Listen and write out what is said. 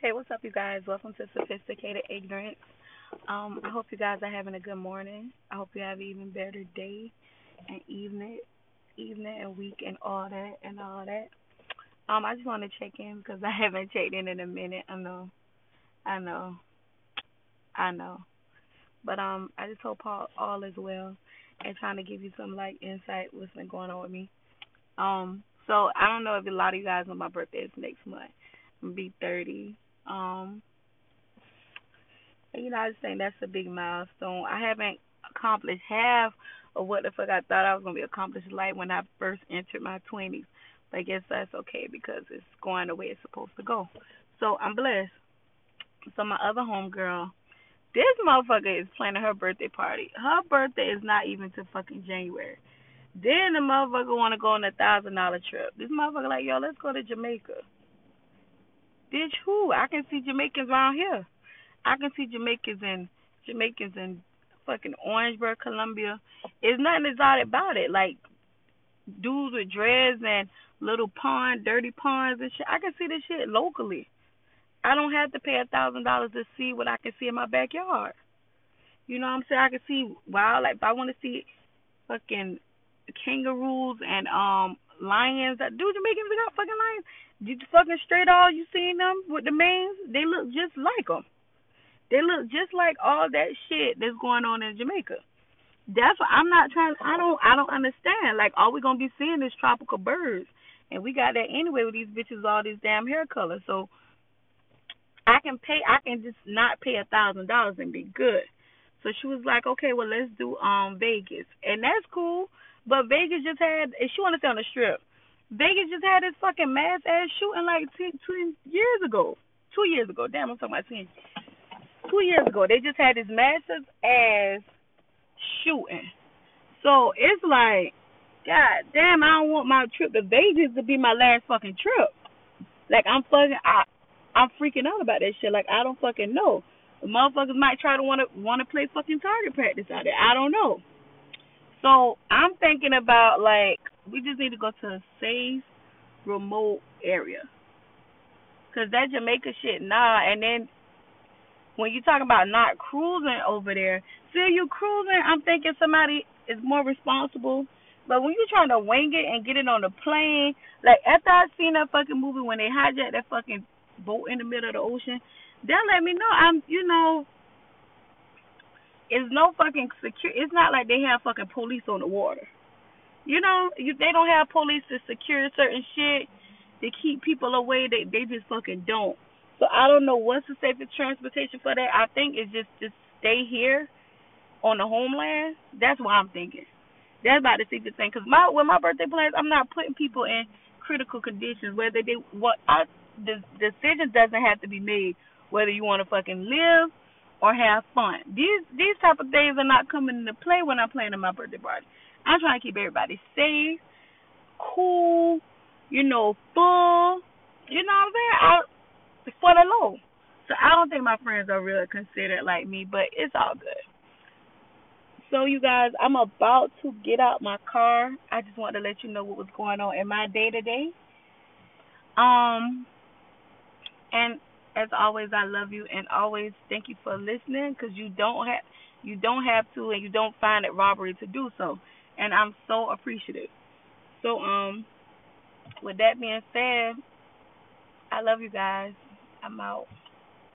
Hey, what's up, you guys? Welcome to Sophisticated Ignorance. I hope you guys are having a good morning. I hope you have an even better day and evening and week and all that and all that. I just want to check in because I haven't checked in a minute. I know, I know. But I just hope all is well and trying to give you some like insight what's been going on with me. So I don't know if a lot of you guys know my birthday is next month. I'm gonna be 30. Um, I just think that's a big milestone. I haven't accomplished half of what the fuck I thought I was gonna be accomplished like when I first entered my 20s. But I guess that's okay because it's going the way it's supposed to go. So I'm blessed. So my other homegirl, this motherfucker is planning her birthday party. Her birthday is not even till fucking January. Then the motherfucker want to go on $1,000 trip. This motherfucker like, yo, let's go to Jamaica. Bitch, who? I can see Jamaicans around here. I can see Jamaicans in fucking Orangeburg, Columbia. It's nothing exotic about it. Like dudes with dreads and little dirty ponds and shit. I can see this shit locally. I don't have to pay $1,000 to see what I can see in my backyard. You know what I'm saying? I can see wild. Like if I want to see fucking kangaroos and lions. Dude, Jamaicans got fucking lions. You fucking straight all you seen them with the manes? They look just like them. They look just like all that shit that's going on in Jamaica. That's what I'm not trying. I don't understand. Like, all we gonna be seeing is tropical birds, and we got that anyway with these bitches all these damn hair colors. So I can pay. I can just not pay $1,000 and be good. So she was like, okay, well let's do Vegas, and that's cool. But Vegas just had. And she wanna stay on the strip. Vegas just had this fucking mass ass shooting like 2 years ago. 2 years ago. Damn, I'm talking about 10. 2 years ago, they just had this massive ass shooting. So it's like, God damn, I don't want my trip to Vegas to be my last fucking trip. Like I'm freaking out about that shit. Like I don't fucking know. The motherfuckers might try to wanna play fucking target practice out there. I don't know. So I'm thinking about like we just need to go to a safe, remote area. Cause that Jamaica shit, nah. And then when you talk about not cruising over there, still you cruising, I'm thinking somebody is more responsible. But when you're trying to wing it and get it on the plane, like after I seen that fucking movie when they hijacked that fucking boat in the middle of the ocean, they'll let me know. It's no fucking secure. It's not like they have fucking police on the water. They don't have police to secure certain shit to keep people away. They just fucking don't. So I don't know what's the safest transportation for that. I think it's just stay here on the homeland. That's what I'm thinking. That's about the safest thing. Cause with my birthday plans, I'm not putting people in critical conditions. Whether the decision doesn't have to be made whether you want to fucking live or have fun. These type of things are not coming into play when I'm planning my birthday party. I'm trying to keep everybody safe, cool, full. You know what I'm saying? For the low. So I don't think my friends are really considered like me, but it's all good. So you guys, I'm about to get out my car. I just want to let you know what was going on in my day to day. Um, and as always, I love you, and always thank you for listening, because you don't have to, and you don't find it robbery to do so, and I'm so appreciative. So with that being said, I love you guys. I'm out.